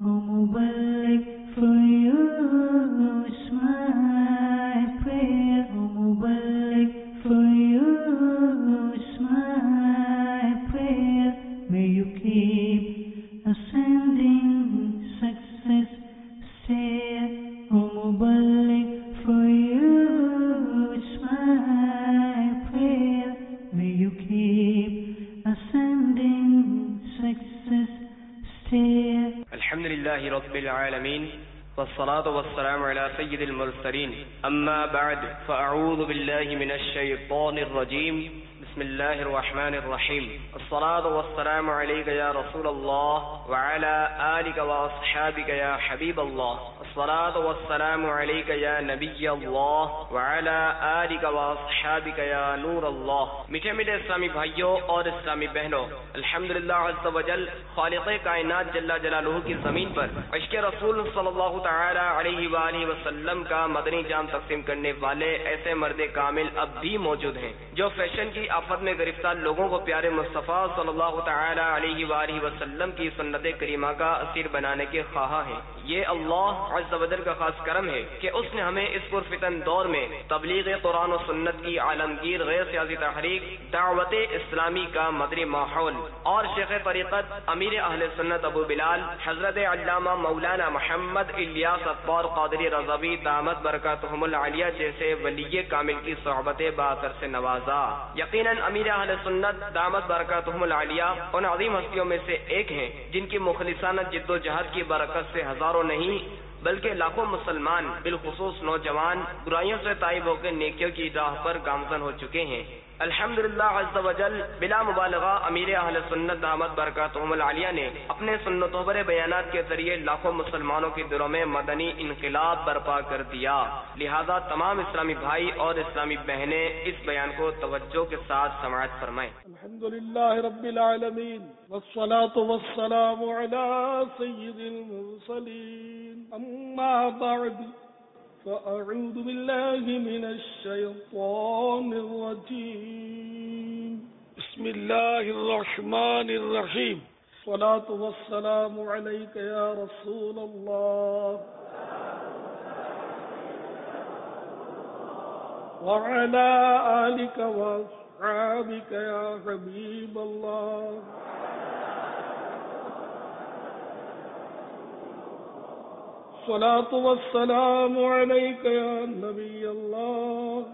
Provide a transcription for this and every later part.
Mubarak, for you is my prayer. Mubarak, for you is my prayer. May you keep ascending success stair. Mubarak, for you is my prayer. May you keep ascending success stair. الحمد لله رب العالمين والصلاة والسلام على سيد المرسلين أما بعد فأعوذ بالله من الشيطان الرجيم بسم الله الرحمن الرحيم الصلاة والسلام عليك يا رسول الله وعلى آلك وأصحابك يا حبيب الله الصلاة والسلام عليك يا نبي الله وعلى آلك وأصحابك يا نور الله. میٹھے میٹھے اسلامی بھائیوں اور اسلامی بہنوں، الحمدللہ عز وجل خالق کائنات جل جلالہ کی زمین پر عشق رسول صلی اللہ تعالی علیہ وآلہ وسلم کا مدنی جام تقسیم کرنے والے ایسے مرد کامل اب بھی موجود ہیں جو فیشن کی آفت میں گرفتار لوگوں کو پیارے مصطفیٰ صلی اللہ تعالی علیہ وآلہ وسلم کی سنت کریمہ کا اسیر بنانے کے خواہاں ہیں. یہ اللہ عز و جل کا خاص کرم ہے کہ اس نے ہمیں اس پرفتن دور میں تبلیغ قرآن و سنت کی عالمگیر غیر سیاسی تحریک دعوت اسلامی کا مدنی ماحول اور شیخ طریقت امیر اہل سنت ابو بلال حضرت علامہ مولانا محمد الیاس اطوار قادری رضوی دامت برکاتہم العالیہ جیسے ولی کامل کی صحبت باثر سے نوازا. یقیناً امیر اہل سنت دامت برکاتہم العالیہ ان عظیم ہستیوں میں سے ایک ہیں جن کی مخلصانہ جد و جہد کی برکت سے ہزاروں نہیں بلکہ لاکھوں مسلمان بالخصوص نوجوان برائیوں سے تائب ہو کے نیکیوں کی راہ پر گامزن ہو چکے ہیں. الحمدللہ عز و جل بلا مبالغہ امیر اہل سنت دامت برکاتہم العالیہ نے اپنے سنتوں پر بیانات کے ذریعے لاکھوں مسلمانوں کے دلوں میں مدنی انقلاب برپا کر دیا. لہذا تمام اسلامی بھائی اور اسلامی بہنیں اس بیان کو توجہ کے ساتھ سماعت فرمائیں. الحمدللہ رب العالمین والصلاة والسلام علی سید المرسلین اما بعد فأعوذ بالله من الشيطان الرجيم بسم الله الرحمن الرحيم الصلاة والسلام عليك يا رسول الله وعلى آلك وأصحابك يا حبيب الله الصلاة والسلام عليك يا نبي الله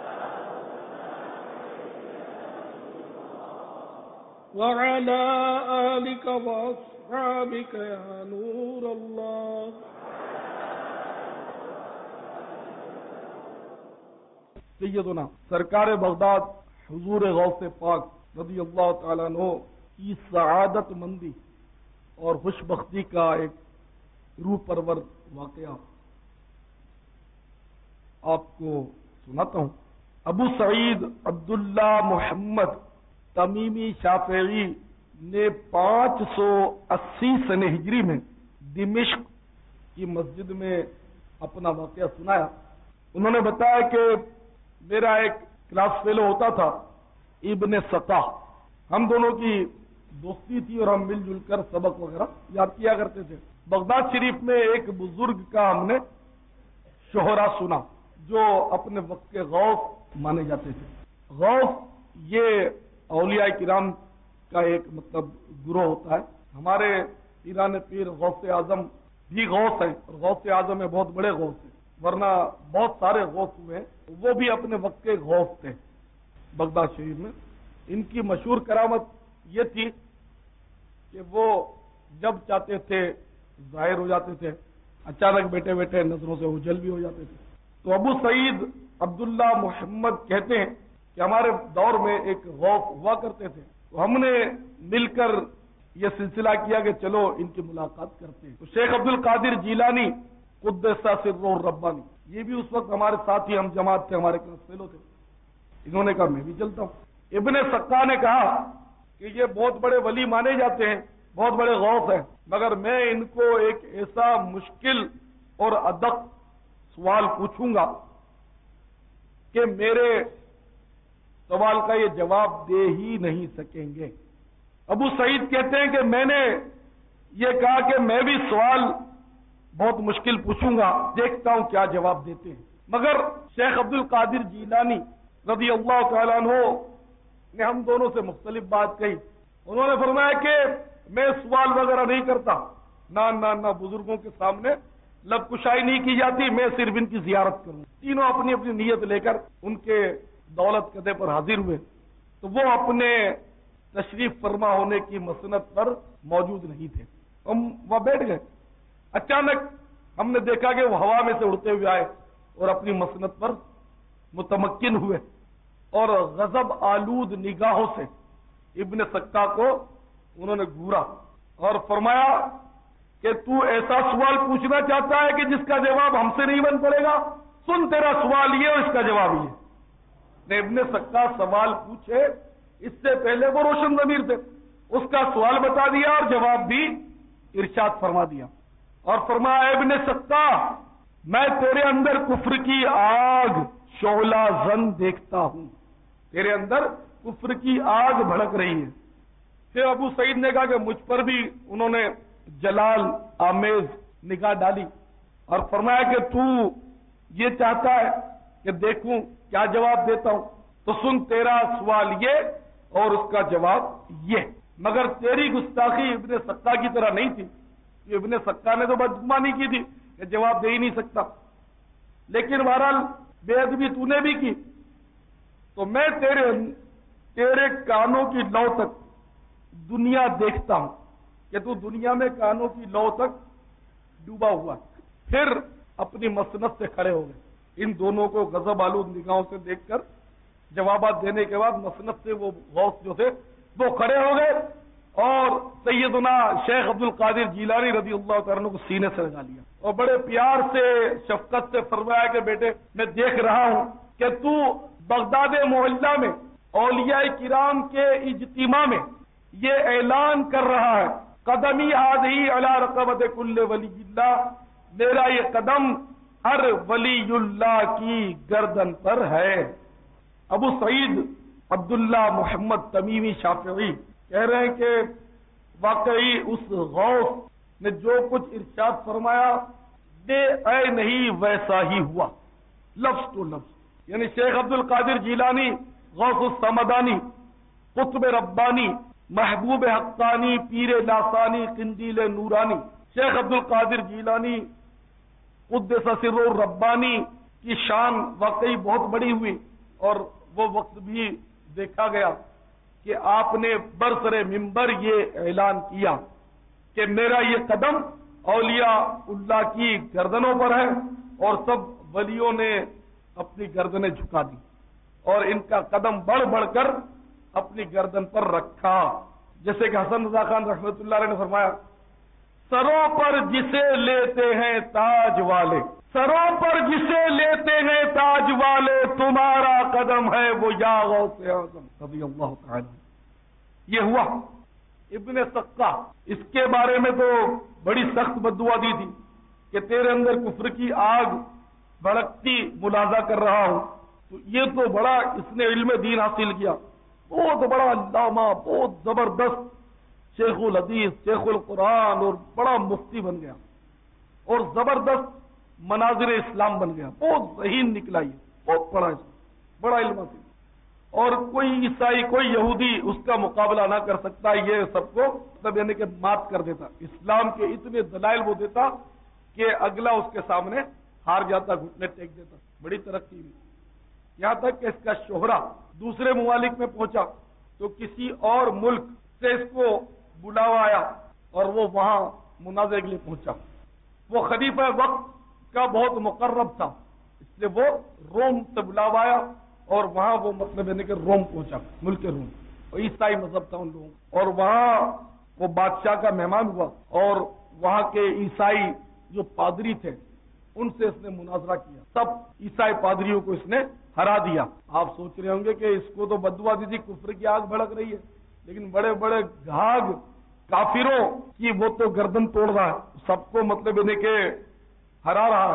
وعلى آلك وأصحابك يا نور الله. سیدنا سرکار بغداد حضور غوث پاک رضی اللہ تعالیٰ عنہ کی سعادت مندی اور خوش بختی کا ایک روح پرور واقعہ آپ کو سناتا ہوں. ابو سعید عبداللہ محمد تمیمی شافعی نے 580 سن ہجری میں دمشق کی مسجد میں اپنا واقعہ سنایا. انہوں نے بتایا کہ میرا ایک کلاس فیلو ہوتا تھا ابن سطح، ہم دونوں کی دوستی تھی اور ہم مل جل کر سبق وغیرہ یاد کیا کرتے تھے. بغداد شریف میں ایک بزرگ کا ہم نے شہرا سنا جو اپنے وقت کے غوث مانے جاتے تھے. غوث یہ اولیاء کرام کا ایک گروہ ہوتا ہے. ہمارے پیران پیر غوث اعظم بھی غوث ہیں اور غوث اعظم میں بہت بڑے غوث ہیں، ورنہ بہت سارے غوث ہوئے ہیں. وہ بھی اپنے وقت کے غوث تھے. بغداد شریف میں ان کی مشہور کرامت یہ تھی کہ وہ جب چاہتے تھے ظاہر ہو جاتے تھے، اچانک بیٹھے بیٹھے نظروں سے اوجھل بھی ہو جاتے تھے. تو ابو سعید عبداللہ محمد کہتے ہیں کہ ہمارے دور میں ایک غوث ہوا کرتے تھے، تو ہم نے مل کر یہ سلسلہ کیا کہ چلو ان کی ملاقات کرتے ہیں. تو شیخ عبد القادر جیلانی قدس سرہ الربانی یہ بھی اس وقت ہمارے ساتھ ہی ہم جماعت تھے، ہمارے کلاس فیلو تھے. انہوں نے کہا میں بھی چلتا ہوں. ابن سقا نے کہا کہ یہ بہت بڑے ولی مانے جاتے ہیں، بہت بڑے غوث ہیں، مگر میں ان کو ایک ایسا مشکل اور ادق سوال پوچھوں گا کہ میرے سوال کا یہ جواب دے ہی نہیں سکیں گے. ابو سعید کہتے ہیں کہ میں نے یہ کہا کہ میں بھی سوال بہت مشکل پوچھوں گا، دیکھتا ہوں کیا جواب دیتے ہیں۔ مگر شیخ عبد القادر جیلانی رضی اللہ تعالیٰ عنہ نے ہم دونوں سے مختلف بات کہی۔ انہوں نے فرمایا کہ میں سوال وغیرہ نہیں کرتا، نہ بزرگوں کے سامنے لب کشائی نہیں کی جاتی، میں صرف ان کی زیارت کروں۔ تینوں اپنی اپنی نیت لے کر ان کے دولت قدے پر حاضر ہوئے، تو وہ اپنے تشریف فرما ہونے کی مسند پر موجود نہیں تھے۔ ہم وہاں بیٹھ گئے، اچانک ہم نے دیکھا کہ وہ ہوا میں سے اڑتے ہوئے آئے اور اپنی مسند پر متمکن ہوئے، اور غضب آلود نگاہوں سے ابن سکا کو انہوں نے گھورا اور فرمایا کہ تو ایسا سوال پوچھنا چاہتا ہے کہ جس کا جواب ہم سے نہیں بن پڑے گا، سن تیرا سوال یہ اور اس کا جواب یہ۔ نے ابن سکا سوال پوچھے، اس سے پہلے وہ روشن ضمیر تھے، اس کا سوال بتا دیا اور جواب بھی ارشاد فرما دیا، اور فرمایا ابن سکا میں تیرے اندر کفر کی آگ شعلہ زن دیکھتا ہوں، تیرے اندر کفر کی آگ بھڑک رہی ہے۔ پھر ابو سعید نے کہا کہ مجھ پر بھی انہوں نے جلال آمیز نگاہ ڈالی اور فرمایا کہ تو یہ چاہتا ہے کہ دیکھوں کیا جواب دیتا ہوں، تو سن تیرا سوال یہ اور اس کا جواب یہ۔ مگر تیری گستاخی ابن سکا کی طرح نہیں تھی، ابن سکا نے تو بدگمانی کی تھی کہ جواب دے ہی نہیں سکتا، لیکن بہرحال بے ادبی تو نے بھی کی، تو میں تیرے کانوں کی لو تک دنیا دیکھتا ہوں کہ تو دنیا میں کانوں کی لو تک ڈوبا ہوا۔ پھر اپنی مسند سے کھڑے ہو گئے، ان دونوں کو غضب آلود نگاہوں سے دیکھ کر جوابات دینے کے بعد مسند سے وہ غوث جو تھے وہ کھڑے ہو گئے اور سیدنا شیخ عبد القادر جیلانی رضی اللہ تعالیٰ عنہ کو سینے سے لگا لیا اور بڑے پیار سے شفقت سے فرمایا کہ بیٹے میں دیکھ رہا ہوں کہ تو بغداد معلیٰ میں اولیاء کرام کے اجتماع میں یہ اعلان کر رہا ہے قدمی ہذی علی رقبۃ کل ولی اللہ، میرا یہ قدم ہر ولی اللہ کی گردن پر ہے۔ ابو سعید عبداللہ محمد تمیمی شافعی کہہ رہے ہیں کہ واقعی اس غوث نے جو کچھ ارشاد فرمایا بے اے نہیں ویسا ہی ہوا، لفظ تو لفظ۔ یعنی شیخ عبد القادر جیلانی غوث الصمدانی قطب ربانی محبوب حقانی پیر لاسانی قندیل نورانی، شیخ عبد القادر جیلانی قدس سر الربانی کی شان واقعی بہت بڑی ہوئی، اور وہ وقت بھی دیکھا گیا کہ آپ نے برسر منبر یہ اعلان کیا کہ میرا یہ قدم اولیاء اللہ کی گردنوں پر ہے، اور سب ولیوں نے اپنی گردنیں جھکا دی اور ان کا قدم بڑھ بڑھ کر اپنی گردن پر رکھا، جیسے کہ حسن رضا خان رحمۃ اللہ علیہ نے فرمایا سروں پر جسے لیتے ہیں تاج والے، سروں پر جسے لیتے ہیں تاج والے، تمہارا قدم ہے وہ یا غوث اعظم رضی اللہ تعالی۔ یہ ہوا ابن سقا، اس کے بارے میں تو بڑی سخت بددعا دی تھی کہ تیرے اندر کفر کی آگ بھڑکتی ملاحظہ کر رہا ہوں، تو یہ تو بڑا اس نے علم دین حاصل کیا، بہت بڑا علامہ، بہت زبردست شیخ الحدیث شیخ القرآن اور بڑا مفتی بن گیا اور زبردست مناظر اسلام بن گیا، بہت ذہین نکلا، یہ بہت پڑھا، بڑا علم حاصل، اور کوئی عیسائی کوئی یہودی اس کا مقابلہ نہ کر سکتا، یہ سب کو مطلب یعنی کہ مات کر دیتا، اسلام کے اتنے دلائل وہ دیتا کہ اگلا اس کے سامنے ہار جاتا، گھٹنے ٹیک دیتا، بڑی ترقی ہوئی، یہاں تک کہ اس کا شہرہ دوسرے ممالک میں پہنچا تو کسی اور ملک سے اس کو بلاوا آیا اور وہ وہاں مناظرے کے لیے پہنچا۔ وہ خلیفہ وقت کا بہت مقرب تھا، اس لیے وہ روم سے بلاوا آیا اور وہاں وہ مطلب یعنی کہ روم پہنچا، ملک روم، اور عیسائی مذہب تھا ان لوگوں، اور وہاں وہ بادشاہ کا مہمان ہوا اور وہاں کے عیسائی جو پادری تھے ان سے اس نے مناظرہ کیا، سب عیسائی پادریوں کو اس نے ہرا دیا۔ آپ سوچ رہے ہوں گے کہ اس کو تو بددعا دی تھی، کفر کی آگ بھڑک رہی ہے، لیکن بڑے بڑے گھاگ کافروں کی وہ تو گردن توڑ رہا ہے، سب کو مطلب انہیں کہ ہرا رہا ہے۔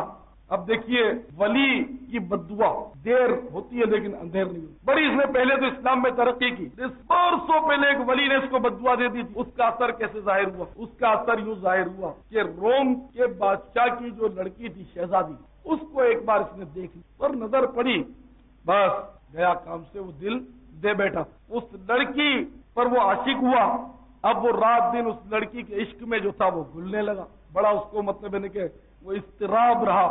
اب دیکھیے ولی کی بددعا دیر ہوتی ہے لیکن اندھیر نہیں ہوتی. بڑی اس نے پہلے تو اسلام میں ترقی کی. 500 پہلے ایک ولی نے اس کو بددعا دے دی تھی. اس کا اثر کیسے ظاہر ہوا؟ اس کا اثر یوں ظاہر ہوا کہ روم کے بادشاہ کی جو لڑکی تھی شہزادی، اس کو ایک بار اس نے دیکھ لی اور نظر پڑی، بس گیا کام سے، وہ دل دے بیٹھا. اس لڑکی پر وہ عاشق ہوا. اب وہ رات دن اس لڑکی کے عشق میں جو تھا وہ گھلنے لگا. بڑا اس کو مطلب ہے کہ وہ اضطراب رہا.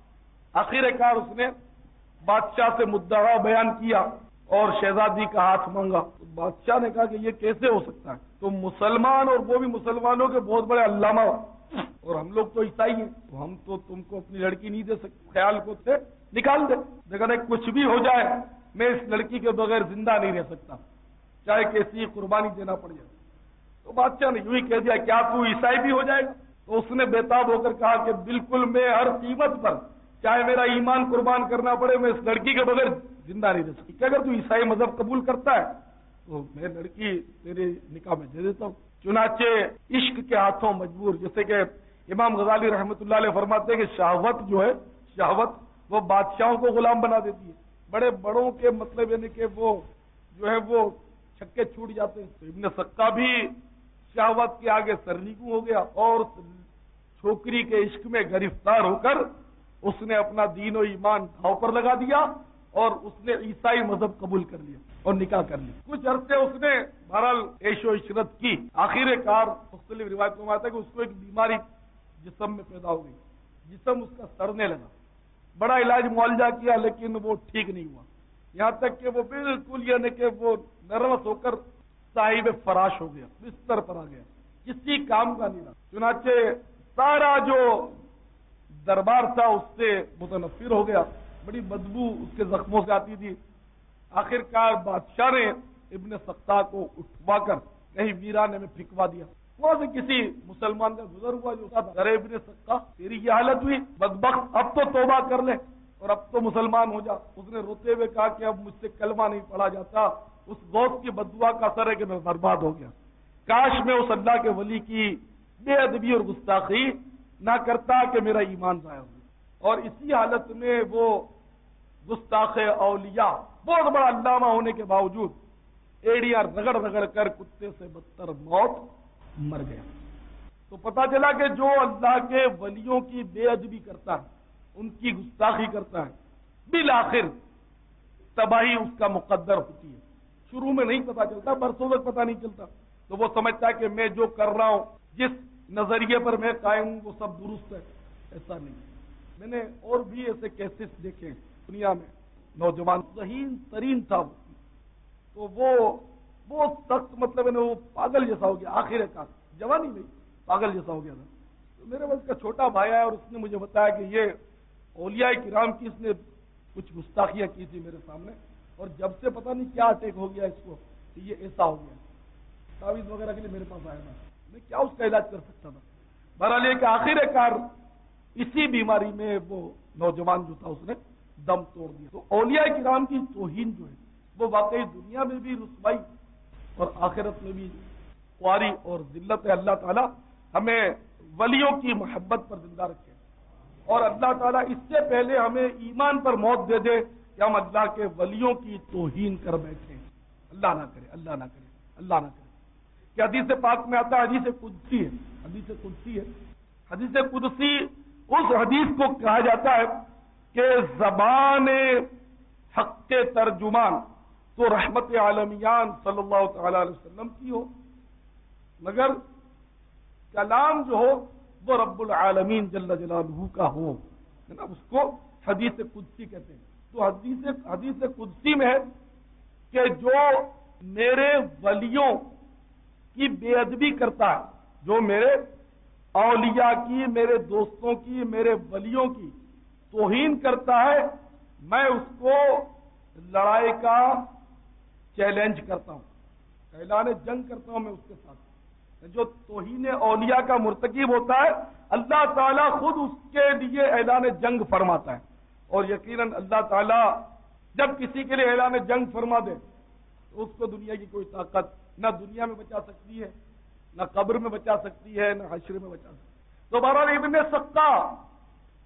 آخر کار اس نے بادشاہ سے مدعا بیان کیا اور شہزادی کا ہاتھ مانگا. تو بادشاہ نے کہا کہ یہ کیسے ہو سکتا ہے؟ تو مسلمان، اور وہ بھی مسلمانوں کے بہت بڑے علامہ، اور ہم لوگ تو عیسائی ہیں، تو ہم تو تم کو اپنی لڑکی نہیں دے سکتے. خیال کو سے نکال دے. دیکھا نہیں کچھ بھی ہو جائے میں اس لڑکی کے بغیر زندہ نہیں رہ سکتا، چاہے کیسی قربانی دینا پڑ جائے. تو بادشاہ نے یوں ہی کہہ دیا کیا تو عیسائی بھی ہو جائے گا؟ تو اس نے بےتاب ہو کر کہا کہ بالکل، میں ہر قیمت پر چاہے میرا ایمان قربان کرنا پڑے میں اس لڑکی کے بغیر زندہ نہیں رہ سکتی. کہ اگر تو عیسائی مذہب قبول کرتا ہے تو میں لڑکی تیرے نکاح میں دے دیتا ہوں. چنانچہ عشق کے ہاتھوں مجبور، جیسے کہ امام غزالی رحمۃ اللہ علیہ فرماتے ہیں کہ شہوت جو ہے، شہوت وہ بادشاہوں کو غلام بنا دیتی ہے. بڑے بڑوں کے مطلب یعنی کہ وہ جو ہے وہ چھکے چھوٹ جاتے ہیں. تو ابن سقا بھی شہوت کے آگے سرنگو ہو گیا اور چھوکری کے عشق میں گرفتار ہو کر اس نے اپنا دین و ایمان دھاؤ پر لگا دیا اور اس نے عیسائی مذہب قبول کر لیا اور نکاح کر لیا. کچھ عرصے اس نے بہرحال عیش و عشرت کی. آخر کار مختلف روایتوں میں آتا ہے کہ اس کو ایک بیماری جسم میں پیدا ہو گئی. جسم اس کا سڑنے لگا. بڑا علاج معالجہ کیا لیکن وہ ٹھیک نہیں ہوا. یہاں تک کہ وہ بالکل یعنی کہ وہ نروس ہو کر صاحب فراش ہو گیا، بستر پر آ گیا، کسی کام کا نہیں رہا. چنانچہ سارا جو دربار تھا اس سے متنفر ہو گیا. بڑی بدبو اس کے زخموں سے آتی تھی. آخر کار بادشاہ نے ابن سقا کو اٹھوا کر کہیں ویرانے میں پھینکوا دیا. وہاں سے کسی مسلمان کا گزر ہوا جو تھا، ارے ابن سقا تیری یہ حالت ہوئی، بدبخت اب تو توبہ کر لے اور اب تو مسلمان ہو جا. اس نے روتے ہوئے کہا کہ اب مجھ سے کلمہ نہیں پڑھا جاتا. اس غوث کی بددعا کا اثر ہے کہ میں برباد ہو گیا. کاش میں اس اللہ کے ولی کی بے ادبی اور گستاخی نہ کرتا کہ میرا ایمان ضائع ہو. اور اسی حالت میں وہ گستاخ اولیاء بہت بڑا علامہ ہونے کے باوجود ایڑیاں رگڑ رگڑ کر کتے سے بدتر موت مر گیا. تو پتا چلا کہ جو اللہ کے ولیوں کی بے ادبی کرتا ہے، ان کی گستاخی کرتا ہے، بالآخر تباہی اس کا مقدر ہوتی ہے. شروع میں نہیں پتا چلتا، برسوں تک پتا نہیں چلتا. تو وہ سمجھتا ہے کہ میں جو کر رہا ہوں، جس نظریے پر میں قائم ہوں وہ سب درست ہے. ایسا نہیں. میں نے اور بھی ایسے کیسز دیکھے دنیا میں. نوجوان ذہین ترین تھا وہ، تو وہ بہت سخت مطلب ہے نا وہ پاگل جیسا ہو گیا. آخر کار جوانی نہیں پاگل جیسا ہو گیا تھا. تو میرے بس کا چھوٹا بھائی آیا اور اس نے مجھے بتایا کہ یہ اولیاء کرام کی اس نے کچھ گستاخیاں کی تھی میرے سامنے، اور جب سے پتہ نہیں کیا اٹیک ہو گیا اس کو کہ یہ ایسا ہو گیا. تعویذ وغیرہ کے لیے میرے پاس آیا تھا، میں کیا اس کا علاج کر سکتا تھا. بہرحال یہ کہ آخر کار اسی بیماری میں وہ نوجوان جو تھا اس نے دم توڑ دیا. تو اولیاء کرام کی توہین جو ہے وہ واقعی دنیا میں بھی رسوائی اور آخرت میں بھی خواری اور ذلت ہے. اللہ تعالیٰ ہمیں ولیوں کی محبت پر زندہ رکھے اور اللہ تعالیٰ اس سے پہلے ہمیں ایمان پر موت دے دے کہ ہم اللہ کے ولیوں کی توہین کر بیٹھیں. اللہ نہ کرے، اللہ نہ کرے، اللہ نہ کرے. کہ حدیث پاک میں آتا ہے، حدیث قدسی ہے. حدیث قدسی ہے. حدیث قدسی اس حدیث کو کہا جاتا ہے کہ زبان حق کے ترجمان تو رحمت عالمیان صلی اللہ تعالی علیہ وسلم کی ہو، مگر کلام جو ہو وہ رب العالمین جل جلالہ کا ہو، اس کو حدیث قدسی کہتے ہیں. تو حدیث قدسی میں ہے کہ جو میرے ولیوں کی بے ادبی کرتا ہے، جو میرے اولیاء کی، میرے دوستوں کی، میرے ولیوں کی توہین کرتا ہے، میں اس کو لڑائی کا چیلنج کرتا ہوں، اعلان جنگ کرتا ہوں میں اس کے ساتھ. جو توہین اولیاء کا مرتکب ہوتا ہے اللہ تعالیٰ خود اس کے لیے اعلان جنگ فرماتا ہے. اور یقیناً اللہ تعالیٰ جب کسی کے لیے اعلان جنگ فرما دے تو اس کو دنیا کی کوئی طاقت نہ دنیا میں بچا سکتی ہے، نہ قبر میں بچا سکتی ہے، نہ حشر میں بچا سکتی ہے. تو بہرحال ابن سقا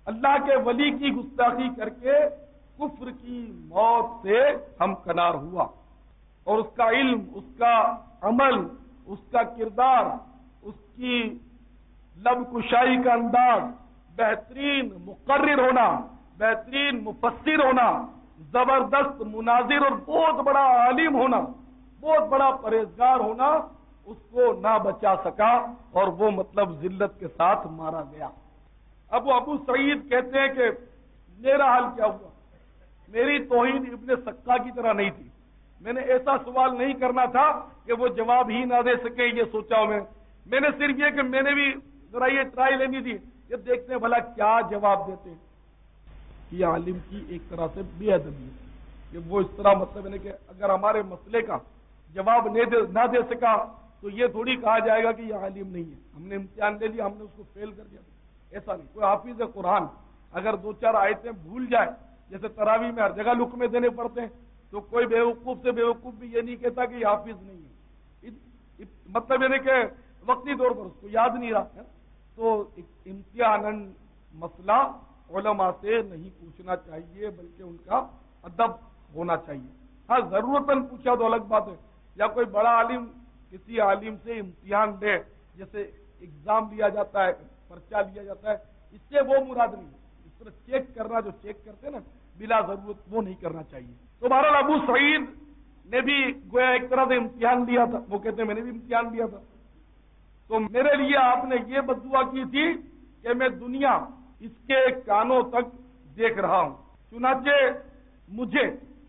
اللہ کے ولی کی گستاخی کر کے کفر کی موت سے ہمکنار ہوا، اور اس کا علم، اس کا عمل، اس کا کردار، اس کی لب کشائی کا انداز، بہترین مقرر ہونا، بہترین مفسر ہونا، زبردست مناظر اور بہت بڑا عالم ہونا، بہت بڑا پرہیزگار ہونا اس کو نہ بچا سکا، اور وہ مطلب ذلت کے ساتھ مارا گیا۔ اب ابو سعید کہتے ہیں کہ میرا حال کیا ہوا؟ میری توہین ابن سکا کی طرح نہیں تھی، میں نے ایسا سوال نہیں کرنا تھا کہ وہ جواب ہی نہ دے سکے، یہ سوچا ہوں میں نے صرف یہ کہ میں نے بھی ذرا یہ ٹرائی لینی تھی، یہ دیکھتے ہیں بھلا کیا جواب دیتے ہیں۔ یہ عالم کی ایک طرح سے بے ادبی ہے کہ وہ اس طرح مطلب ہے کہ اگر ہمارے مسئلے کا جواب نہ دے سکا تو یہ تھوڑی کہا جائے گا کہ یہ عالم نہیں ہے، ہم نے امتحان لے لیا، ہم نے اس کو فیل کر دیا۔ ایسا نہیں، کوئی حافظ قرآن اگر 2-4 آیتیں بھول جائے، جیسے تراویح میں ہر جگہ لقمے دینے پڑتے ہیں، تو کوئی بیوقوف سے بیوقوف بھی یہ نہیں کہتا کہ یہ حافظ نہیں ہے، مطلب یہ کہ وقتی طور پر اس کو یاد نہیں رہا۔ تو امتحاناً مسئلہ علماء سے نہیں پوچھنا چاہیے، بلکہ ان کا ادب ہونا چاہیے۔ ہاں ضرورتاً پوچھا تو الگ بات ہے، یا کوئی بڑا عالم کسی عالم سے امتحان لے، جیسے ایگزام لیا جاتا ہے، پرچہ لیا جاتا ہے، اس سے وہ مراد نہیں ہے۔ اس طرح چیک کرنا جو چیک کرتے ہیں نا بلا ضرورت، وہ نہیں کرنا چاہیے۔ تو بہرحال ابو سعید نے بھی گویا ایک طرح سے امتحان لیا تھا، وہ کہتے ہیں میں نے بھی امتحان لیا تھا، تو میرے لیے آپ نے یہ بددعا کی تھی کہ میں دنیا اس کے کانوں تک دیکھ رہا ہوں۔ چنانچہ مجھے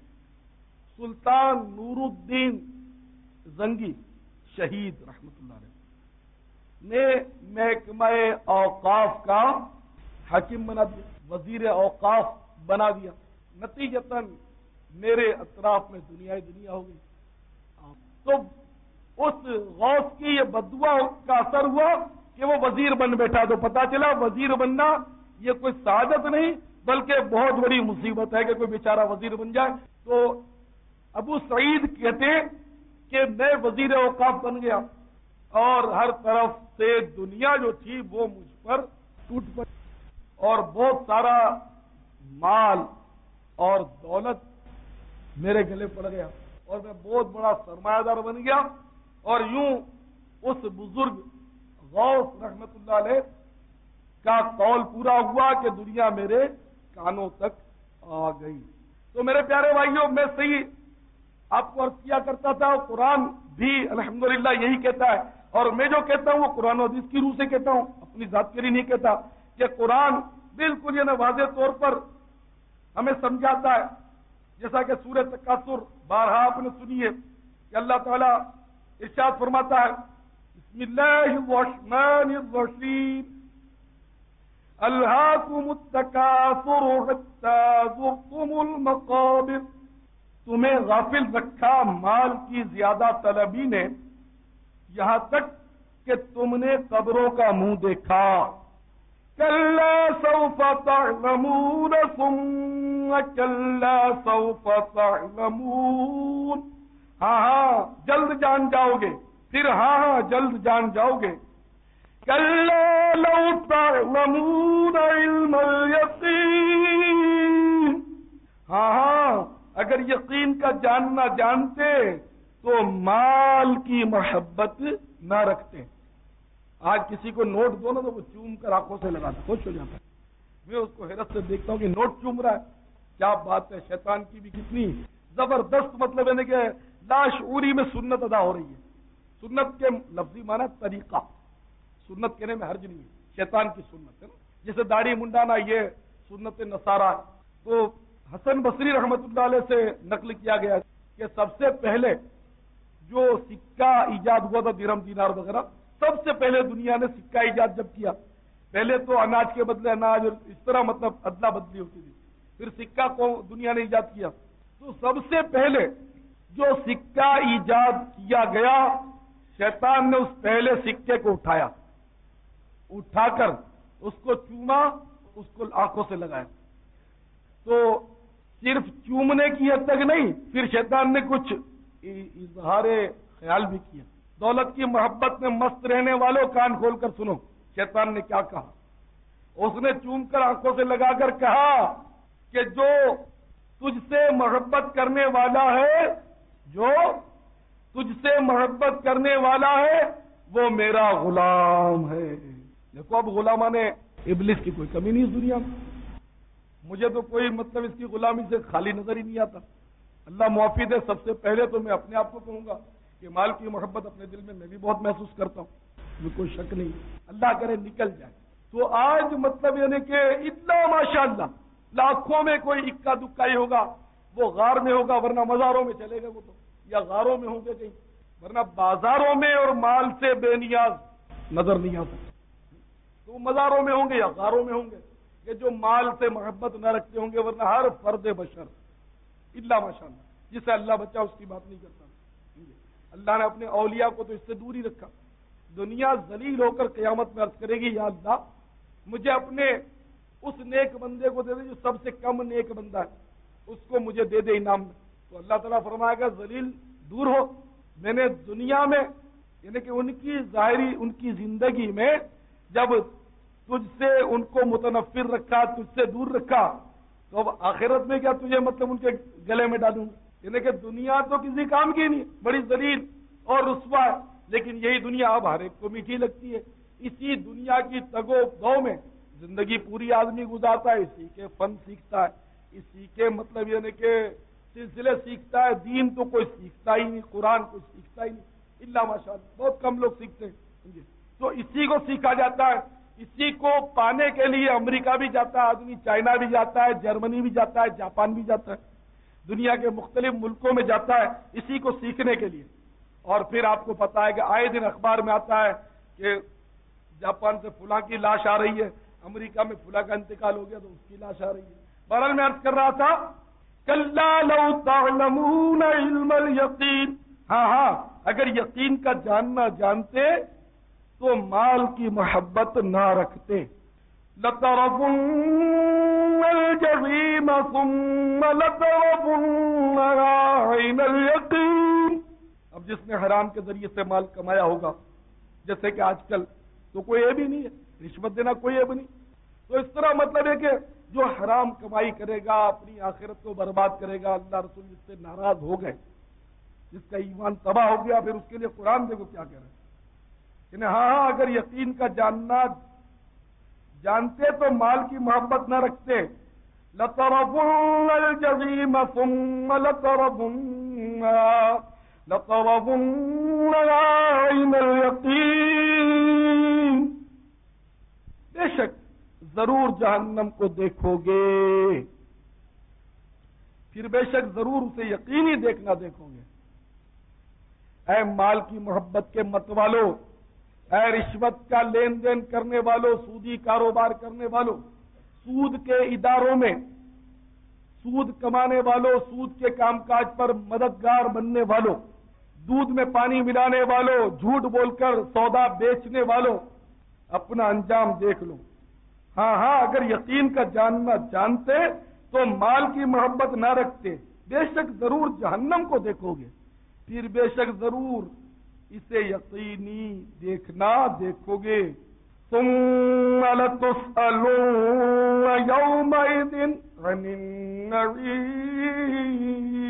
سلطان نور الدین زنگی شہید رحمت اللہ علیہ نے محکمہ اوقاف کا حاکم بنا دیا، وزیر اوقاف بنا دیا۔ نتیجتاً میرے اطراف میں دنیا ہو گئی۔ تو اس غوث کی یہ بددعا کا اثر ہوا کہ وہ وزیر بن بیٹھا، تو پتا چلا وزیر بننا یہ کوئی سعادت نہیں بلکہ بہت بڑی مصیبت ہے کہ کوئی بیچارہ وزیر بن جائے۔ تو ابو سعید کہتے کہ میں وزیر اوقاف بن گیا اور ہر طرف سے دنیا جو تھی وہ مجھ پر ٹوٹ پڑی، اور بہت سارا مال اور دولت میرے گلے پڑ گیا، اور میں بہت بڑا سرمایہ دار بن گیا، اور یوں اس بزرگ غوث رحمت اللہ علیہ کا قول پورا ہوا کہ دنیا میرے کانوں تک آ گئی۔ تو میرے پیارے بھائیوں، میں صحیح آپ کو عرض کیا کرتا تھا، قرآن بھی الحمدللہ یہی کہتا ہے، اور میں جو کہتا ہوں وہ قرآن و حدیث کی روح سے کہتا ہوں، اپنی ذات کے لیے نہیں کہتا، کہ قرآن بالکل یہ واضح طور پر ہمیں سمجھاتا ہے، جیسا کہ سورہ تکاثر بارہا آپ نے سنی ہے کہ اللہ تعالیٰ ارشاد فرماتا ہے بسم اللہ الرحمن الرحیم الہاکم التکاثر حتی زرتم المقابر، تمہیں غافل رکھا مال کی زیادہ طلبی نے یہاں تک کہ تم نے قبروں کا منہ دیکھا۔ کلا سوف تعلمون ثم کلا سوف تعلمون، ہاں جلد جان جاؤ گے، پھر ہاں جلد جان جاؤ گے۔ کلا لو تعلمون علم الیقین، ہاں اگر یقین کا جاننا جانتے تو مال کی محبت نہ رکھتے۔ آج کسی کو نوٹ دو نا تو وہ چوم کر آنکھوں سے لگاتا، خوش ہو جاتا ہے۔ میں اس کو حیرت سے دیکھتا ہوں کہ نوٹ چوم رہا ہے، کیا بات ہے، شیطان کی بھی کتنی زبردست مطلب ہے کہ لاشعوری میں سنت ادا ہو رہی ہے۔ سنت کے لفظی معنی طریقہ، سنت کہنے میں حرج نہیں ہے، شیطان کی سنت ہے نا، جیسے داڑھی منڈانا یہ سنت نصارہ۔ تو حسن بصری رحمت اللہ علیہ سے نقل کیا گیا کہ سب سے پہلے جو سکہ ایجاد ہوا تھا، درہم دینار وغیرہ، سب سے پہلے دنیا نے سکہ ایجاد جب کیا، پہلے تو اناج کے بدلے اناج اور اس طرح مطلب ادلا بدلی ہوتی تھی، پھر سکہ کو دنیا نے ایجاد کیا، تو سب سے پہلے جو سکہ ایجاد کیا گیا، شیطان نے اس پہلے سکے کو اٹھا کر اس کو چوما، اس کو آنکھوں سے لگایا۔ تو صرف چومنے کی حد تک نہیں، پھر شیطان نے کچھ اظہار خیال بھی کیا۔ دولت کی محبت میں مست رہنے والوں کان کھول کر سنو، شیطان نے کیا کہا۔ اس نے چوم کر آنکھوں سے لگا کر کہا کہ جو تجھ سے محبت کرنے والا ہے، جو تجھ سے محبت کرنے والا ہے وہ میرا غلام ہے۔ دیکھو اب غلامہ نے ابلیس کی کوئی کمی نہیں اس دنیا میں، مجھے تو کوئی مطلب اس کی غلامی سے خالی نظر ہی نہیں آتا۔ اللہ معافی دے، سب سے پہلے تو میں اپنے آپ کو کہوں گا کہ مال کی محبت اپنے دل میں بھی بہت محسوس کرتا ہوں، مجھے کوئی شک نہیں، اللہ کرے نکل جائے۔ تو آج مطلب یعنی کہ اتنا ماشاءاللہ لاکھوں میں کوئی اکا دکا ہی ہوگا، وہ غار میں ہوگا، ورنہ مزاروں میں چلے گئے وہ تو، یا غاروں میں ہوں گے کہیں، ورنہ بازاروں میں اور مال سے بے نیاز نظر نہیں آتا، تو وہ مزاروں میں ہوں گے یا غاروں میں ہوں گے کہ جو مال سے محبت نہ رکھتے ہوں گے، ورنہ ہر فرد بشر اللہ ماشاءاللہ جسے اللہ بچا اس کی بات نہیں کرتا۔ اللہ نے اپنے اولیاء کو تو اس سے دور ہی رکھا۔ دنیا ذلیل ہو کر قیامت میں عرض کرے گی یا اللہ مجھے اپنے اس نیک بندے کو دے دے جو سب سے کم نیک بندہ ہے، اس کو مجھے دے دے انعام میں۔ تو اللہ تعالیٰ فرمائے گا ذلیل دور ہو، میں نے دنیا میں یعنی کہ ان کی ظاہری ان کی زندگی میں جب تجھ سے ان کو متنفر رکھا، تجھ سے دور رکھا، تو اب آخرت میں کیا تجھے مطلب ان کے گلے میں ڈالوں گا؟ یعنی کہ دنیا تو کسی کام کی نہیں، بڑی ذلیل اور رسوا ہے، لیکن یہی دنیا اب ہر ایک کو میٹھی لگتی ہے۔ اسی دنیا کی تگ و دو میں زندگی پوری آدمی گزارتا ہے، اسی کے فن سیکھتا ہے، اسی کے مطلب یعنی کہ سلسلے سیکھتا ہے۔ دین تو کوئی سیکھتا ہی نہیں، قرآن کوئی سیکھتا ہی نہیں، اللہ ماشاءاللہ بہت کم لوگ سیکھتے ہیں۔ تو اسی کو سیکھا جاتا ہے، اسی کو پانے کے لیے امریکہ بھی جاتا ہے آدمی، چائنا بھی جاتا ہے، جرمنی بھی جاتا ہے، جاپان بھی جاتا ہے، دنیا کے مختلف ملکوں میں جاتا ہے اسی کو سیکھنے کے لیے۔ اور پھر آپ کو پتا ہے کہ آئے دن اخبار میں آتا ہے کہ جاپان سے فلاں کی لاش آ رہی ہے، امریکہ میں فلاں کا انتقال ہو گیا تو اس کی لاش آ رہی ہے۔ بہرحال میں عرض کر رہا تھا کلا لو تعلمون علم الیقین، ہاں اگر یقین کا جاننا جانتے تو مال کی محبت نہ رکھتے۔ لَتَرَوُنَّ الْجَحِيمَ ثُمَّ لَتَرَوُنَّهَا عَيْنَ الْيَقِينِ۔ اب جس نے حرام کے ذریعے سے مال کمایا ہوگا، جیسے کہ آج کل تو کوئی عیب ہی نہیں ہے، رشوت دینا کوئی عیب نہیں، تو اس طرح مطلب ہے کہ جو حرام کمائی کرے گا اپنی آخرت کو برباد کرے گا، اللہ رسول جس سے ناراض ہو گئے، جس کا ایمان تباہ ہو گیا، پھر اس کے لیے قرآن دیکھو کیا کہہ رہے ہیں کہ ہاں اگر یقین کا جاننا جانتے تو مال کی محبت نہ رکھتے۔ لَتَرَوُنَّ الْجَحِيمَ ثُمَّ لَتَرَوُنَّهَا عَيْنَ الْيَقِينِ، بے شک ضرور جہنم کو دیکھو گے، پھر بے شک ضرور اسے یقینی دیکھنا دیکھو گے۔ اے مال کی محبت کے مت والو، اے رشوت کا لین دین کرنے والوں، سودی کاروبار کرنے والوں، سود کے اداروں میں سود کمانے والوں، سود کے کام کاج پر مددگار بننے والوں، دودھ میں پانی ملانے والوں، جھوٹ بول کر سودا بیچنے والوں، اپنا انجام دیکھ لو۔ ہاں اگر یقین کا جاننا جانتے تو مال کی محبت نہ رکھتے، بے شک ضرور جہنم کو دیکھو گے، پھر بے شک ضرور اسے یقینی دیکھنا دیکھو گے۔ ثم لتسألن يومئذ عن النعيم،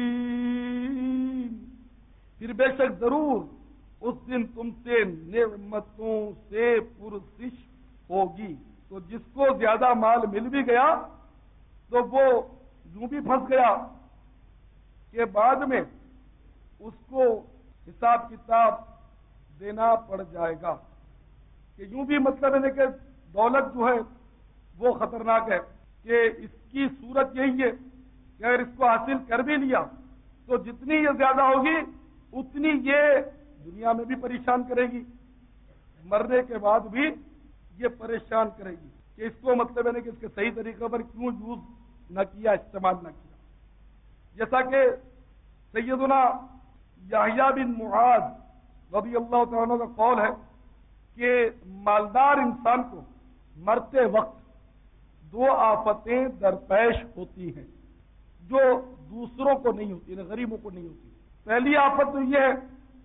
پھر بے شک ضرور اس دن تم سے نعمتوں سے پرسش ہوگی۔ تو جس کو زیادہ مال مل بھی گیا تو وہ یوں بھی پھنس گیا کہ بعد میں اس کو حساب کتاب دینا پڑ جائے گا، کہ یوں بھی مطلب ہے کہ دولت جو ہے وہ خطرناک ہے، کہ اس کی صورت یہی ہے کہ اگر اس کو حاصل کر بھی لیا تو جتنی یہ زیادہ ہوگی اتنی یہ دنیا میں بھی پریشان کرے گی، مرنے کے بعد بھی یہ پریشان کرے گی کہ اس کو مطلب ہے کہ اس کے صحیح طریقے پر کیوں یوز نہ کیا، استعمال نہ کیا۔ جیسا کہ سیدنا یحییٰ بن معاذ رضی اللہ تعالیٰ عنہ کا قول ہے کہ مالدار انسان کو مرتے وقت دو آفتیں درپیش ہوتی ہیں جو دوسروں کو نہیں ہوتی، غریبوں کو نہیں ہوتی۔ پہلی آفت تو یہ ہے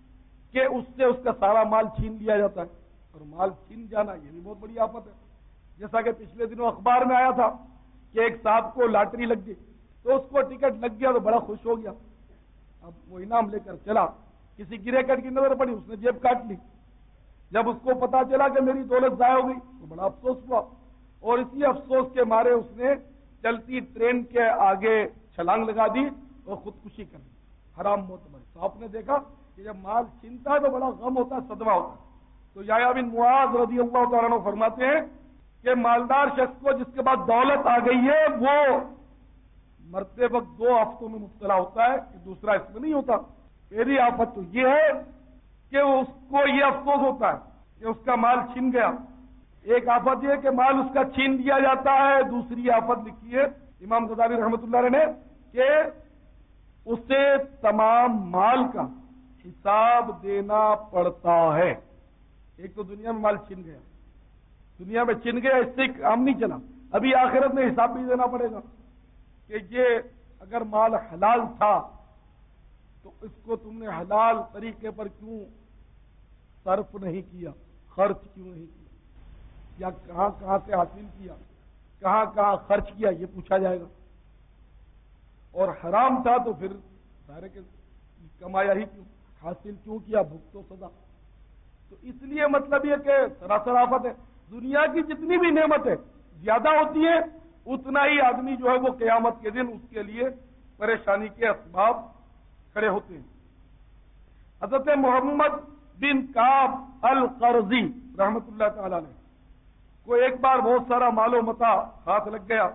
کہ اس سے اس کا سارا مال چھین لیا جاتا ہے، اور مال چھین جانا یہ بھی بہت بڑی آفت ہے۔ جیسا کہ پچھلے دنوں اخبار میں آیا تھا کہ ایک صاحب کو لاٹری لگ گئی، تو اس کو ٹکٹ لگ گیا تو بڑا خوش ہو گیا، اب وہ انعام لے کر چلا، کسی گرے کٹ کی نظر پڑی، اس نے جیب کاٹ لی، جب اس کو پتا چلا کہ میری دولت ضائع ہو گئی تو بڑا افسوس ہوا، اور اسی افسوس کے مارے اس نے چلتی ٹرین کے آگے چھلانگ لگا دی اور خودکشی کر دی، حرام موت مری۔ تو آپ نے دیکھا کہ جب مال چھنتا ہے تو بڑا غم ہوتا ہے، صدمہ ہوتا ہے۔ تو یحییٰ بن معاذ رضی اللہ تعالیٰ عنہ فرماتے ہیں کہ مالدار شخص کو جس کے بعد دولت آ گئی ہے وہ مرتے وقت 2 آفتوں میں مبتلا ہوتا ہے کہ دوسرا اس میں نہیں ہوتا۔ پہلی آفت تو یہ ہے کہ اس کو یہ افسوس ہوتا ہے کہ اس کا مال چھن گیا، ایک آفت یہ ہے کہ مال اس کا چھین لیا جاتا ہے، دوسری آفت لکھی ہے امام غزالی رحمۃ اللہ علیہ نے کہ اسے تمام مال کا حساب دینا پڑتا ہے۔ ایک تو دنیا میں مال چھن گیا، دنیا میں چھن گیا، اس سے کام نہیں چلا، ابھی آخرت میں حساب بھی دینا پڑے گا کہ یہ اگر مال حلال تھا تو اس کو تم نے حلال طریقے پر کیوں صرف نہیں کیا، خرچ کیوں نہیں کیا، یا کہاں کہاں سے حاصل کیا، کہاں کہاں خرچ کیا، یہ پوچھا جائے گا۔ اور حرام تھا تو پھر ظاہر کہ کمایا ہی کیوں، حاصل کیوں کیا، بھوک تو سزا۔ تو اس لیے مطلب یہ کہ سراسر آفت ہے، دنیا کی جتنی بھی نعمت ہے زیادہ ہوتی ہے اتنا ہی آدمی جو ہے وہ قیامت کے دن اس کے لیے پریشانی کے اسباب کھڑے ہوتے ہیں۔ حضرت محمد بن کعب القرظی رحمت اللہ تعالی نے کو ایک بار بہت سارا مال و متاع ہاتھ لگ گیا،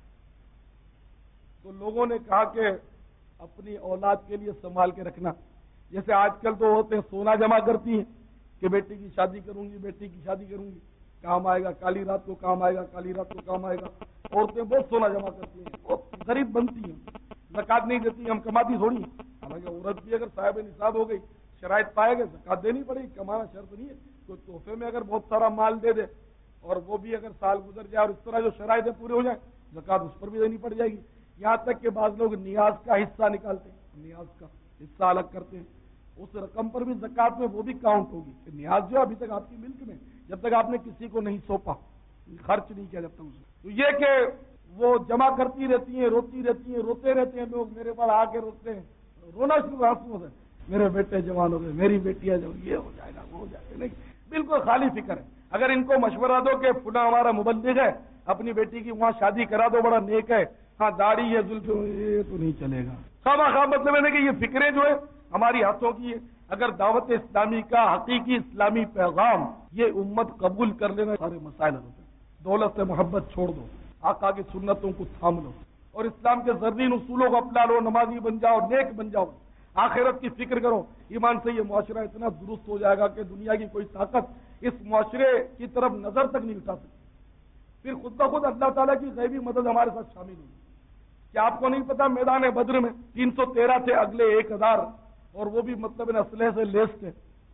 تو لوگوں نے کہا کہ اپنی اولاد کے لیے سنبھال کے رکھنا، جیسے آج کل تو ہوتے ہیں سونا جمع کرتی ہیں کہ بیٹی کی شادی کروں گی، بیٹی کی شادی کروں گی، کام آئے گا، کالی رات کو کام آئے گا، کالی رات کو کام آئے گا۔ عورتیں بہت سونا جمع کرتی ہیں، بہت غریب بنتی ہیں، زکات نہیں دیتی، ہم کماتی تھوڑی ہیں، حالانکہ عورت بھی اگر صاحب نصاب ہو گئی، شرائط پائے گا، زکات دینی پڑے گی، کمانا شرط نہیں ہے۔ تو تحفے میں اگر بہت سارا مال دے دے اور وہ بھی اگر سال گزر جائے اور اس طرح جو شرائطیں پورے ہو جائیں، زکات اس پر بھی دینی پڑ جائے گی۔ یہاں تک کہ بعض لوگ نیاز کا حصہ نکالتے ہیں، نیاز کا حصہ الگ کرتے ہیں، اس رقم پر بھی زکات میں وہ بھی کاؤنٹ ہوگی کہ نیاز جو ابھی تک آپ کی ملک میں، جب تک آپ نے کسی کو نہیں سونپا، خرچ نہیں کیا جب تک اسے، تو یہ کہ وہ جمع کرتی رہتی ہیں، روتی رہتی ہیں، روتے رہتے ہیں لوگ، میرے پاس آ کے روتے ہیں، رونا شروع آنسو سے، میرے بیٹے جوان ہو گئے، میری بیٹیاں جو یہ ہو جائے گا وہ ہو جائے گا، نہیں، بالکل خالی فکر ہے۔ اگر ان کو مشورہ دو کہ فلاں ہمارا مبلغ ہے، اپنی بیٹی کی وہاں شادی کرا دو، بڑا نیک ہے، ہاں داڑھی ہے، زلف، یہ تو نہیں چلے گا، خواہ مطلب ہے کہ یہ فکریں جو ہے ہماری ہاتھوں کی ہے۔ اگر دعوت اسلامی کا حقیقی اسلامی پیغام یہ امت قبول کر لینا، سارے مسائل ہوتے ہیں۔ دولت سے محبت چھوڑ دو، آقا کی سنتوں کو تھام لو اور اسلام کے زرین اصولوں کو اپنا لو، نمازی بن جاؤ، نیک بن جاؤ، آخرت کی فکر کرو، ایمان سے یہ معاشرہ اتنا درست ہو جائے گا کہ دنیا کی کوئی طاقت اس معاشرے کی طرف نظر تک نہیں اٹھا سکتی۔ پھر خود بخود اللہ تعالیٰ کی غیبی مدد ہمارے ساتھ شامل ہوگی۔ کیا آپ کو نہیں پتا میدان بدر میں 313 تھے، اگلے 1000 اور وہ بھی مطلب اسلحے سے لیس تھے؟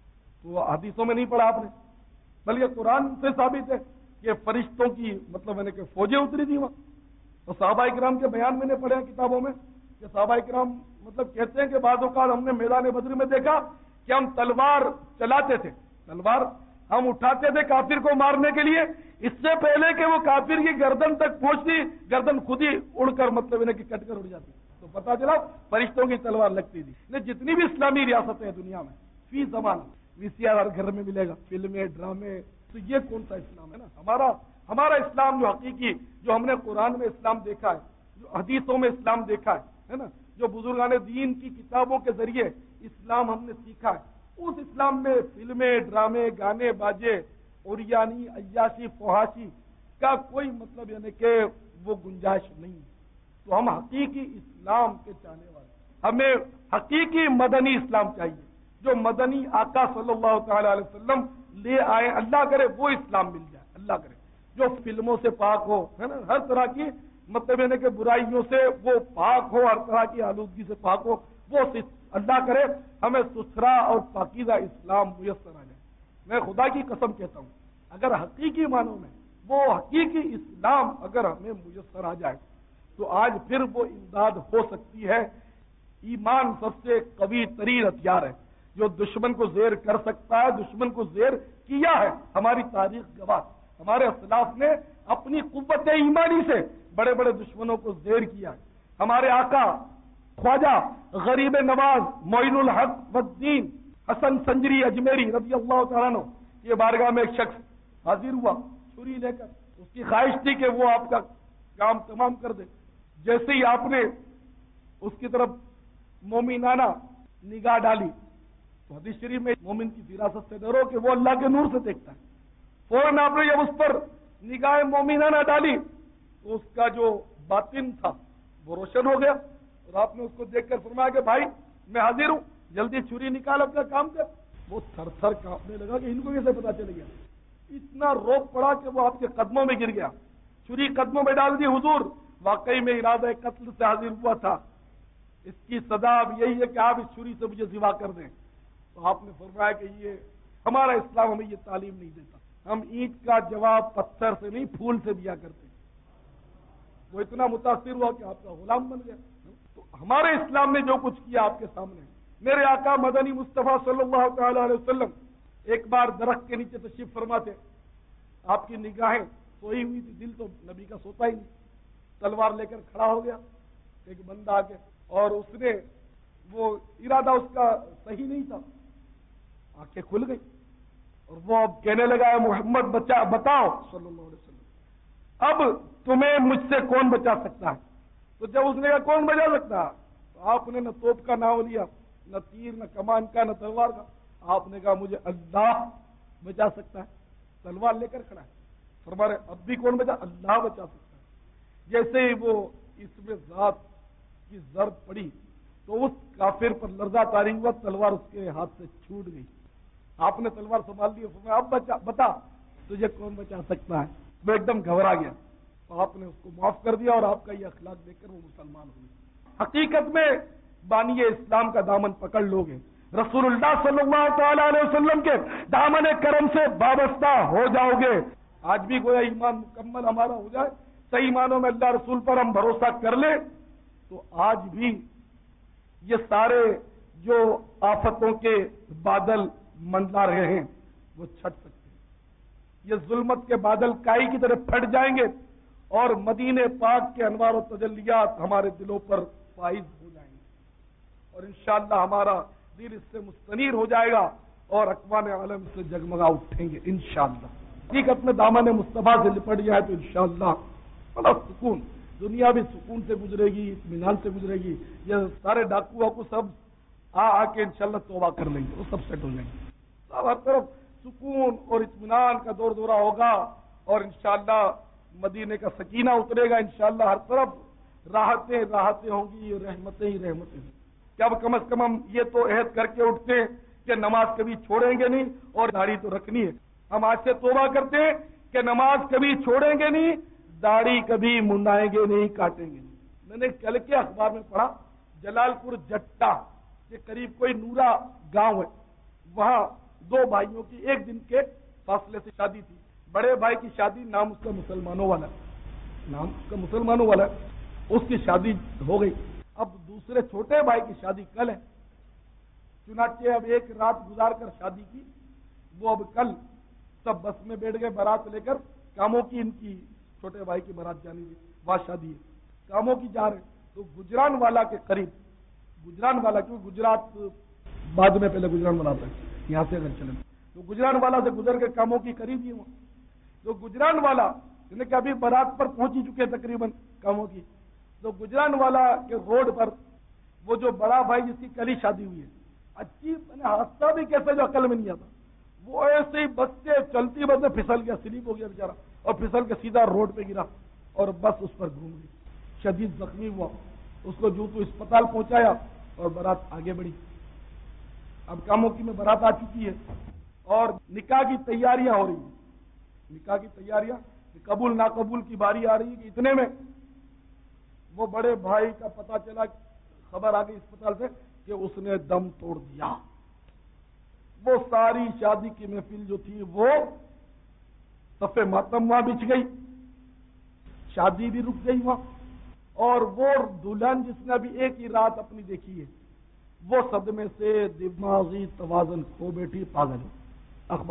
تو حدیثوں میں نہیں پڑھا آپ نے، بلکہ قرآن سے ثابت ہے کہ فرشتوں کی مطلب ہے کہ فوجیں اتری تھی وہاں۔ تو صحابہ کرام کے بیان میں نے پڑھے کتابوں میں کہ صحابہ کرام مطلب کہتے ہیں کہ بعض اوقات ہم نے میدان بدر میں دیکھا کہ ہم تلوار چلاتے تھے، تلوار ہم اٹھاتے تھے کافر کو مارنے کے لیے، اس سے پہلے کہ وہ کافر کی گردن تک پہنچتی، گردن خود ہی اڑ کر مطلب کہ کٹ کر اڑ جاتی، تو پتا چلا فرشتوں کی تلوار لگتی تھی۔ جتنی بھی اسلامی ریاستیں ہیں دنیا میں، فی زمانہ VCR ہر گھر میں ملے گا، فلمیں، ڈرامے، تو یہ کون سا اسلام ہے نا؟ ہمارا اسلام جو حقیقی، جو ہم نے قرآن میں اسلام دیکھا ہے، جو حدیثوں میں اسلام دیکھا ہے نا، جو بزرگان دین کی کتابوں کے ذریعے اسلام ہم نے سیکھا ہے، اس اسلام میں فلمیں، ڈرامے، گانے باجے، اوریانی، عیاشی، فحاشی کا کوئی مطلب یعنی کہ وہ گنجائش نہیں ہے۔ تو ہم حقیقی اسلام کے چاہنے والے، ہمیں حقیقی مدنی اسلام چاہیے، جو مدنی آقا صلی اللہ تعالی علیہ وسلم لے آئے، اللہ کرے وہ اسلام مل جائے، اللہ کرے جو فلموں سے پاک ہو، ہے نا، ہر طرح کی مطلب یعنی کہ برائیوں سے وہ پاک ہو، ہر طرح کی آلودگی سے پاک ہو، وہ اللہ کرے ہمیں ستھرا اور پاکیزہ اسلام میسر آ جائے۔ میں خدا کی قسم کہتا ہوں، اگر حقیقی معنوں میں وہ حقیقی اسلام اگر ہمیں میسر آ جائے تو آج پھر وہ امداد ہو سکتی ہے۔ ایمان سب سے قوی ترین ہتھیار ہے جو دشمن کو زیر کر سکتا ہے، دشمن کو زیر کیا ہے، ہماری تاریخ گواہ، ہمارے اسلاف نے اپنی قوت ایمانی سے بڑے بڑے دشمنوں کو زیر کیا ہے. ہمارے آقا خواجہ غریب نواز معین الحق والدین حسن سنجری اجمیری رضی اللہ تعالیٰ عنہ یہ بارگاہ میں ایک شخص حاضر ہوا چھری لے کر. اس کی خواہش تھی کہ وہ آپ کا کام تمام کر دے. جیسے ہی آپ نے اس کی طرف مومنانہ نگاہ ڈالی تو حدیث شریف میں مومن کی فراست سے ڈرو کہ وہ اللہ کے نور سے دیکھتا ہے. فوراً آپ نے جب اس پر نگاہ مومنانہ ڈالی تو اس کا جو باطن تھا وہ روشن ہو گیا اور آپ نے اس کو دیکھ کر فرمایا کہ بھائی میں حاضر ہوں, جلدی چھری نکال اپنا کام کر. وہ تھر تھر کانپنے لگا کہ ان کو کیسے پتا چل گیا. اتنا روک پڑا کہ وہ آپ کے قدموں میں گر گیا, چھری قدموں میں ڈال دی. حضور واقعی میں ارادہ قتل سے حاضر ہوا تھا, اس کی سزا اب یہی ہے کہ آپ اس چھری سے مجھے ذبح کر دیں. تو آپ نے فرمایا کہ یہ ہمارا اسلام ہمیں یہ تعلیم نہیں دیتا, ہم اینٹ کا جواب پتھر سے نہیں پھول سے دیا کرتے. وہ اتنا متاثر ہوا کہ آپ کا غلام بن گیا. تو ہمارے اسلام نے جو کچھ کیا آپ کے سامنے, میرے آقا مدنی مصطفیٰ صلی اللہ تعالی علیہ وسلم ایک بار درخت کے نیچے تشریف فرما تھے. آپ کی نگاہیں سوئی ہوئی تھی, دل تو نبی کا سوتا ہی نہیں. تلوار لے کر کھڑا ہو گیا ایک بندہ آ کے, اور اس نے وہ ارادہ اس کا صحیح نہیں تھا. آنکھیں کھل گئی اور وہ اب کہنے لگا محمد بتاؤ صلی اللہ علیہ وسلم, اب تمہیں مجھ سے کون بچا سکتا ہے. تو جب اس نے کہا کون بچا سکتا ہے تو آپ نے نہ توپ کا نام لیا, نہ تیر, نہ کمان کا, نہ تلوار کا. آپ نے کہا مجھے اللہ بچا سکتا ہے. تلوار لے کر کھڑا ہے. فرمایا اب بھی کون بچا, اللہ بچا سکتا ہے. جیسے ہی وہ اس میں ذات کی ضرب پڑی تو اس کافر پر لرزہ طاری ہوا, تلوار اس کے ہاتھ سے چھوٹ گئی. آپ نے تلوار سنبھال لی. فرمایا اب بتا تجھے کون بچا سکتا ہے. وہ ایک دم گھبرا گیا تو آپ نے اس کو معاف کر دیا اور آپ کا یہ اخلاق دیکھ کر وہ مسلمان ہو گئے. حقیقت میں بانی اسلام کا دامن پکڑ لوگے, رسول اللہ صلی اللہ تعالی علیہ وسلم کے دامن کرم سے وابستہ ہو جاؤ گے. آج بھی گویا ایمان مکمل ہمارا ہو جائے, صحیح معنوں میں اللہ رسول پر ہم بھروسہ کر لیں تو آج بھی یہ سارے جو آفتوں کے بادل منڈلا رہے ہیں وہ چھٹ سکتے ہیں. یہ ظلمت کے بادل کائی کی طرح پھٹ جائیں گے اور مدینے پاک کے انوار و تجلیات ہمارے دلوں پر فائز ہو جائیں گے اور انشاءاللہ ہمارا دل اس سے مستنیر ہو جائے گا اور اکوان عالم سے جگمگا اٹھیں گے انشاءاللہ. حقیقت میں دامن مصطفیٰ سے لپٹ جائے تو انشاءاللہ بڑا سکون, دنیا بھی سکون سے گزرے گی, اطمینان سے گزرے گی. یہ سارے ڈاکو کو سب آ کے انشاءاللہ توبہ کر لیں گے, وہ سب سیٹ ہو جائیں گے. سب ہر طرف سکون اور اطمینان کا دور دورہ ہوگا اور انشاءاللہ مدینے کا سکینہ اترے گا. انشاءاللہ ہر طرف راحتیں ہوں گی, رحمتیں ہی رحمتیں. کیا کم از کم ہم یہ تو عہد کر کے اٹھتے ہیں کہ نماز کبھی چھوڑیں گے نہیں اور داڑھی تو رکھنی ہے. ہم آج سے توبہ کرتے ہیں کہ نماز کبھی چھوڑیں گے نہیں, داڑھی کبھی منڈائیں گے نہیں, کاٹیں گے نہیں. میں نے کل کے اخبار میں پڑھا جلال پور جٹا کے قریب کوئی نورا گاؤں ہے, وہاں دو بھائیوں کی ایک دن کے فاصلے سے شادی تھی. بڑے بھائی کی شادی, نام اس کا مسلمانوں والا ہے, اس کی شادی ہو گئی. اب دوسرے چھوٹے بھائی کی شادی کل ہے. چنانچہ اب ایک رات گزار کر شادی کی, وہ اب کل سب بس میں بیٹھ گئے بارات لے کر. کاموں کی ان کی چھوٹے بھائی کی بارات جانی تھی, وہاں شادی ہے, کاموں کی جا رہے تو گجران والا کے قریب, گجران والا کیوں گجرات بعد میں پہلے گجران والا تھا, یہاں سے اگر چلیں تو گجران والا سے گزر کے کاموں کی قریب ہی وہاں. تو گجران والا یعنی کہ ابھی بارات پر پہنچ ہی چکے تقریباً کاموں کی. تو گجران والا کے روڈ پر وہ جو بڑا بھائی جس کی کل ہی شادی ہوئی ہے, عجیب حادثہ بھی کیسے جو عقل میں نہیں آتا, وہ ایسے ہی بس سے چلتی بس میں پھسل گیا, سلیپ ہو گیا بیچارہ, اور پھسل کے سیدھا روڈ پہ گرا اور بس اس پر گھوم گئی. شدید زخمی ہوا, اس کو جو تو اسپتال پہنچایا اور بارات آگے بڑھی. اب کاموں کی میں بارات آ چکی ہے اور نکاح کی تیاریاں ہو رہی ہیں. نکاح کی تیاریاں, قبول ناقبول کی باری آ رہی ہے کہ اتنے میں وہ بڑے بھائی کا پتہ چلا, خبر آ گئی اسپتال سے کہ اس نے دم توڑ دیا. وہ ساری شادی کی محفل جو تھی وہ صفے ماتم وہاں بچ گئی, شادی بھی رک گئی وہاں, اور وہ دلہن جس نے ابھی ایک ہی رات اپنی دیکھی ہے وہ صدمے سے دماغی توازن کھو بیٹھی, پاگل. اخبار کر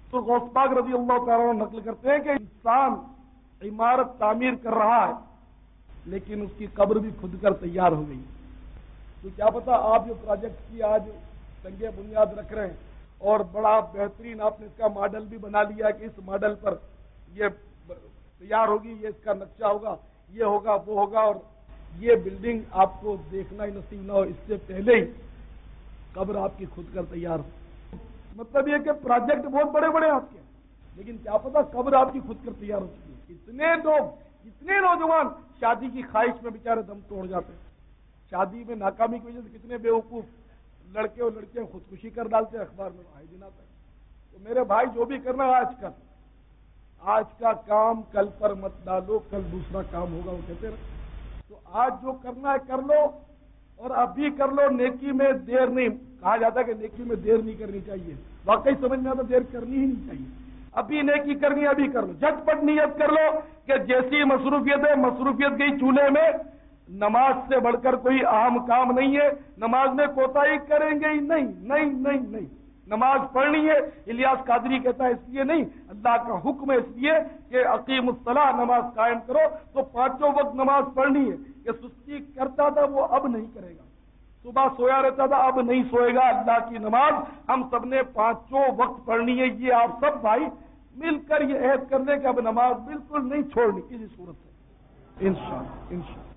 تو غوث پاک رضی اللہ تعالیٰ عنہ نقل کرتے ہیں کہ انسان عمارت تعمیر کر رہا ہے لیکن اس کی قبر بھی خود کر تیار ہو گئی. تو کیا پتا آپ جو پروجیکٹ کی آج سنگے بنیاد رکھ رہے ہیں اور بڑا بہترین آپ نے اس کا ماڈل بھی بنا لیا کہ اس ماڈل پر یہ تیار ہوگی, یہ اس کا نقشہ ہوگا, یہ ہوگا, وہ ہوگا, اور یہ بلڈنگ آپ کو دیکھنا ہی نصیب نہ ہو اس سے پہلے ہی قبر آپ کی خود کر تیار ہو. مطلب یہ کہ پروجیکٹ بہت بڑے بڑے آپ کے, لیکن کیا پتا قبر آپ کی خود کر تیار ہو چکی ہے. اتنے نوجوان شادی کی خواہش میں بیچارے دم توڑ جاتے ہیں. شادی میں ناکامی کی وجہ سے کتنے بیوقوف لڑکے اور لڑکیاں خودکشی کر ڈالتے ہیں, اخبار میں آئے دن آتا ہے. تو میرے بھائی جو بھی کرنا ہے آج کا کام کل پر مت ڈالو, کل دوسرا کام ہوگا, وہ کہتے ہیں. تو آج جو کرنا ہے کر لو اور ابھی کر لو. نیکی میں دیر نہیں, کہا جاتا ہے کہ نیکی میں دیر نہیں کرنی چاہیے. واقعی سمجھ میں آتا دیر کرنی ہی نہیں چاہیے. ابھی نیکی کرنی ہے ابھی کر لو, جھٹ پٹ نیت کر لو کہ جیسی مصروفیت ہے, مصروفیت گئی چولہے میں, نماز سے بڑھ کر کوئی اہم کام نہیں ہے. نماز میں کوتاہی کریں گے ہی نہیں, نہیں نہیں نہیں, نماز پڑھنی ہے. الیاس قادری کہتا ہے اس لیے نہیں, اللہ کا حکم ہے اس لیے کہ اقیم الصلاۃ, نماز قائم کرو. تو پانچوں وقت نماز پڑھنی ہے. کہ سستی کرتا تھا وہ اب نہیں کرے گا, صبح سویا رہتا تھا اب نہیں سوئے گا. اللہ کی نماز ہم سب نے پانچوں وقت پڑھنی ہے. یہ آپ سب بھائی مل کر یہ عہد کر دیں کہ اب نماز بالکل نہیں چھوڑنی کسی صورت سے, انشاءاللہ انشاءاللہ.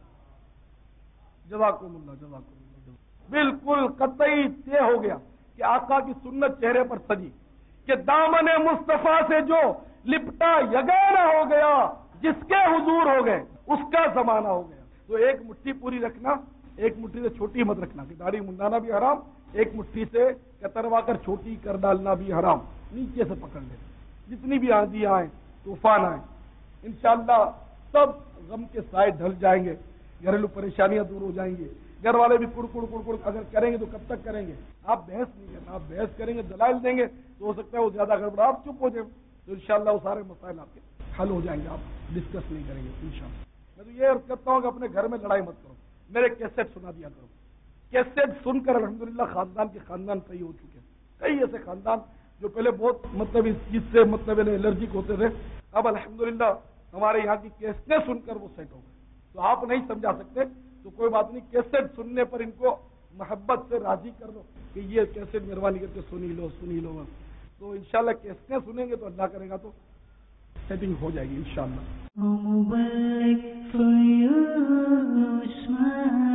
جزاکم اللہ. بالکل قطعی طے ہو گیا کہ آقا کی سنت چہرے پر سجی, کہ دامن مصطفیٰ سے جو لپٹا یگانہ ہو گیا, جس کے حضور ہو گئے اس کا زمانہ ہو گیا. تو ایک مٹھی پوری رکھنا, ایک مٹھی سے چھوٹی مت رکھنا, کہ داڑھی منڈانا بھی حرام, ایک مٹھی سے کتروا کر چھوٹی کر ڈالنا بھی حرام. نیچے سے پکڑ لینا. جتنی بھی آندھی آئیں, طوفان آئیں, انشاءاللہ سب غم کے سائے ڈھل جائیں گے, گھریلو پریشانیاں دور ہو جائیں گی. گھر والے بھی کڑ اگر کریں گے تو کب تک کریں گے؟ آپ بحث نہیں کرنا, آپ بحث کریں گے, دلائل دیں گے تو ہو سکتا ہے وہ زیادہ گڑبڑا, آپ چپ ہو جائیں تو انشاءاللہ وہ سارے مسائل آپ کے حل ہو جائیں گے. آپ ڈسکس نہیں کریں گے انشاءاللہ. میں تو یہ عرض کرتا ہوں کہ اپنے گھر میں لڑائی مت کرو, میرے کیسٹ سنا دیا کرو. کیسٹ سن کر الحمدللہ خاندان کے خاندان صحیح ہو چکے ہیں. کئی ایسے خاندان جو پہلے بہت مطلب اس چیز سے مطلب الرجک ہوتے تھے, اب الحمدللہ ہمارے یہاں کی کیسٹیں سن کر وہ سیٹ ہو گئے. تو آپ نہیں سمجھا سکتے تو کوئی بات نہیں, کیسٹ سننے پر ان کو محبت سے راضی کر دو کہ یہ کیسٹ مہربانی کر کے سنی لو. تو انشاءاللہ کیسٹیں سنیں گے تو اللہ کرے گا تو سیٹنگ ہو جائے گی انشاءاللہ.